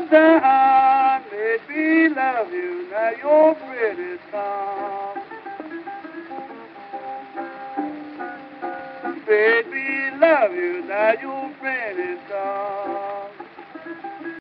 time, baby, love you, now your pretty song. Baby, love you, now your pretty song.